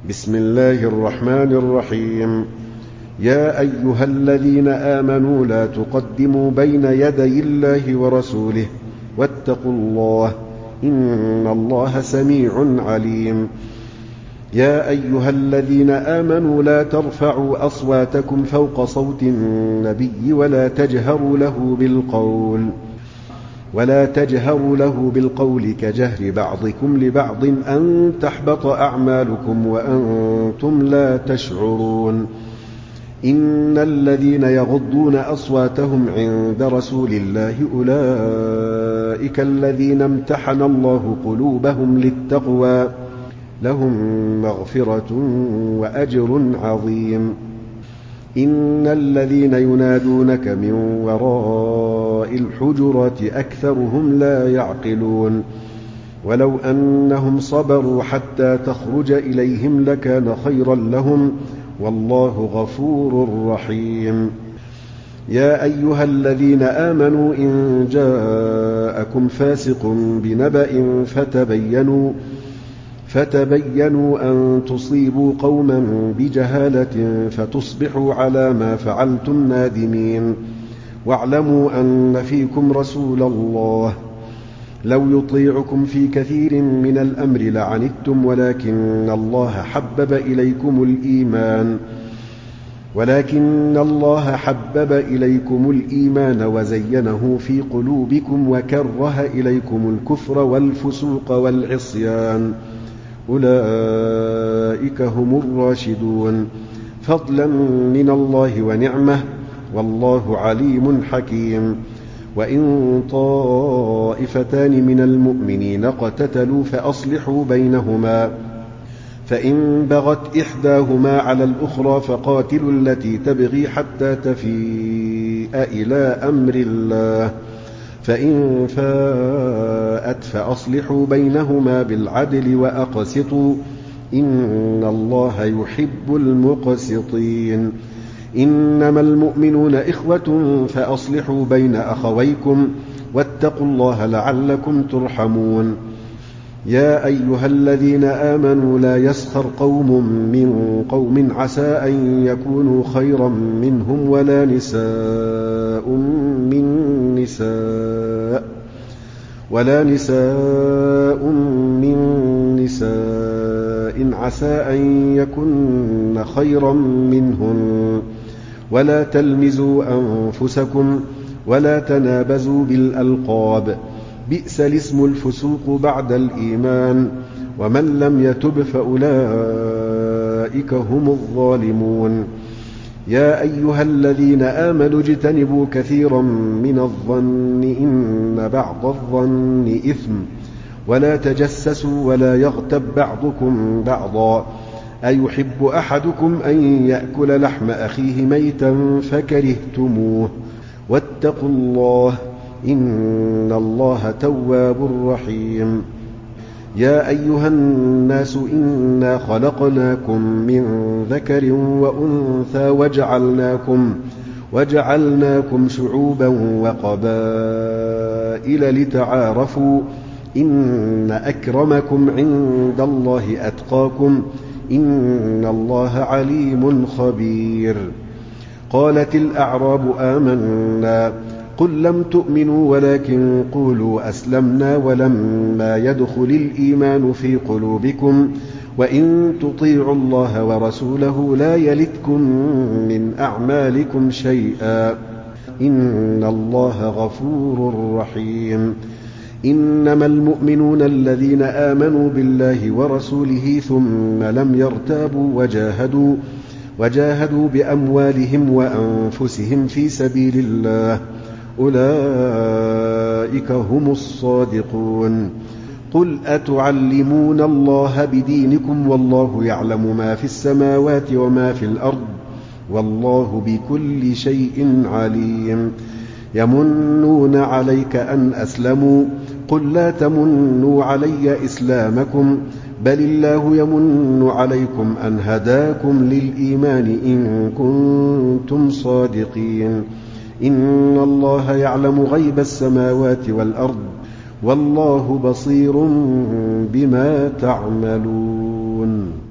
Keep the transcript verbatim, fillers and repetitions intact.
بسم الله الرحمن الرحيم. يا أيها الذين آمنوا لا تقدموا بين يدي الله ورسوله واتقوا الله إن الله سميع عليم. يا أيها الذين آمنوا لا ترفعوا أصواتكم فوق صوت النبي ولا تجهروا له بالقول ولا تجهروا له بالقول كجهر بعضكم لبعض أن تحبط أعمالكم وأنتم لا تشعرون. إن الذين يغضون أصواتهم عند رسول الله أولئك الذين امتحن الله قلوبهم للتقوى لهم مغفرة وأجر عظيم. إن الذين ينادونك من وراء الحجرات أكثرهم لا يعقلون. ولو أنهم صبروا حتى تخرج إليهم لكان خيرا لهم والله غفور رحيم. يا أيها الذين آمنوا إن جاءكم فاسق بنبأ فتبينوا فتبينوا أن تصيبوا قوما بجهالة فتصبحوا على ما فعلتم نادمين. واعلموا أن فيكم رسول الله لو يطيعكم في كثير من الأمر لعنتم ولكن الله حبب إليكم الإيمان ولكن الله حبب إليكم الإيمان وزينه في قلوبكم وكره إليكم الكفر والفسوق والعصيان أولئك هم الراشدون فضلا من الله ونعمة والله عليم حكيم. وإن طائفتان من المؤمنين اقتتلوا فأصلحوا بينهما فإن بغت إحداهما على الأخرى فقاتلوا التي تبغي حتى تفيء إلى أمر الله فإن فاءت فأصلحوا بينهما بالعدل وأقسطوا إن الله يحب المقسطين. إنما المؤمنون إخوة فأصلحوا بين أخويكم واتقوا الله لعلكم ترحمون. يا أيها الذين آمنوا لا يسخر قوم من قوم عسى أن يكونوا خيرا منهم ولا نساء من نساء ولا نساء من نساء عسى أن يكن خيرا منهن ولا تلمزوا أنفسكم ولا تنابزوا بالألقاب بئس الاسم الفسوق بعد الإيمان ومن لم يتب فأولئك هم الظالمون. يا أيها الذين آمنوا اجتنبوا كثيرا من الظن إن بعض الظن إثم ولا تجسسوا ولا يغتب بعضكم بعضا أيحب أحدكم أن يأكل لحم أخيه ميتا فكرهتموه واتقوا الله إن الله تواب رحيم. يا أيها الناس إنا خلقناكم من ذكر وأنثى وجعلناكم, وجعلناكم شعوبا وقبائل لتعارفوا إن أكرمكم عند الله أتقاكم إن الله عليم خبير. قالت الأعراب آمنا قل لم تؤمنوا ولكن قولوا أسلمنا ولما يدخل الإيمان في قلوبكم وإن تطيعوا الله ورسوله لا يلتكم من أعمالكم شيئا إن الله غفور رحيم. إنما المؤمنون الذين آمنوا بالله ورسوله ثم لم يرتابوا وجاهدوا, وجاهدوا بأموالهم وأنفسهم في سبيل الله أولئك هم الصادقون. قل أتعلمون الله بدينكم والله يعلم ما في السماوات وما في الأرض والله بكل شيء عليم. يمنون عليك أن أسلموا قل لا تمنوا علي إسلامكم بل الله يمن عليكم أن هداكم للإيمان إن كنتم صادقين. إن الله يعلم غيب السماوات والأرض والله بصير بما تعملون.